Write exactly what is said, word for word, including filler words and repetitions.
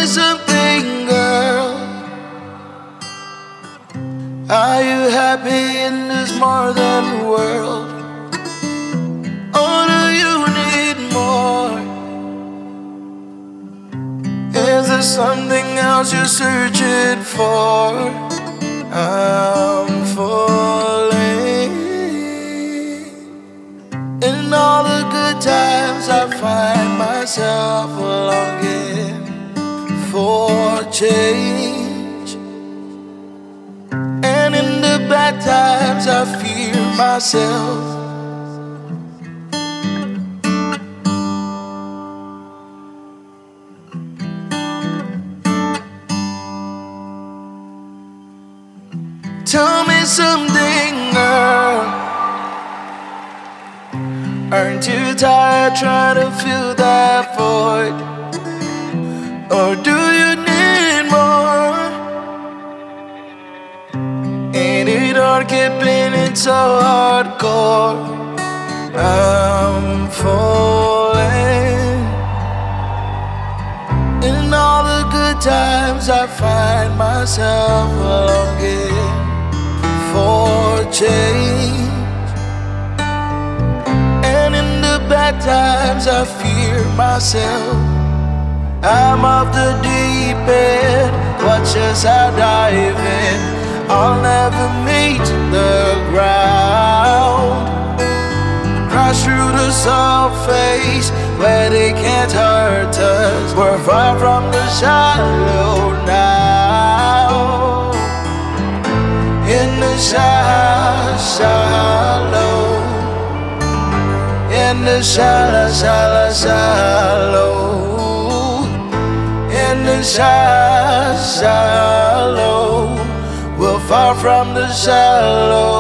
something, girl. Are you happy in this modern world? Or do you need more? Is there something else you're searching for? I'm falling. In all the good times I find myself longing for change, and in the bad times I fear myself. Tell me something, girl. Aren't you tired trying to fill that void? Or do you need more? Ain't it hard keeping it so hardcore? I'm falling. In all the good times I find myself longing for change, and in the bad times I fear myself. I'm off the deep end, watch as I dive in. I'll never meet the ground. Crash through the surface where they can't hurt us. We're far from the shallow now. In the shallow, in the shallow, shallow, shallow, in the shallow, we're far from the shallow.